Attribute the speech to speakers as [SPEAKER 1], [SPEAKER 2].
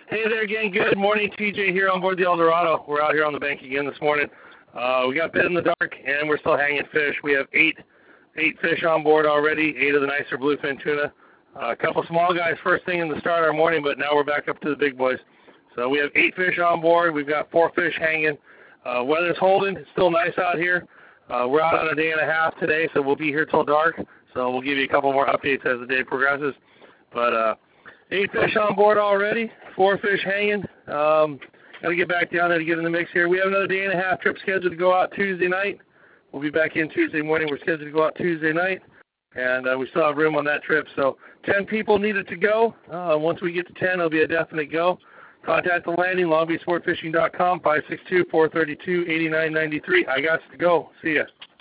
[SPEAKER 1] Hey there again. Good morning, TJ here on board the El Dorado. We're out here on the bank again this morning. We got bit in the dark, and we're still hanging fish. We have eight fish on board already, 8 of the nicer bluefin tuna. A couple small guys first thing in the start of our morning, but now we're back up to the big boys. So we have 8 fish on board. We've got 4 fish hanging. Weather's holding. It's still nice out here. We're out on a day and a half today, so we'll be here till dark. So we'll give you a couple more updates as the day progresses. But 8 fish on board already, 4 fish hanging. Got to get back down there to get in the mix here. We have another day and a half trip scheduled to go out Tuesday night. We'll be back in Tuesday morning. We're scheduled to go out Tuesday night, and we still have room on that trip. So 10 people needed to go. Once we get to 10, it'll be a definite go. Contact the landing, longbeachsportfishing.com, 562-432-8993. I got to go. See ya.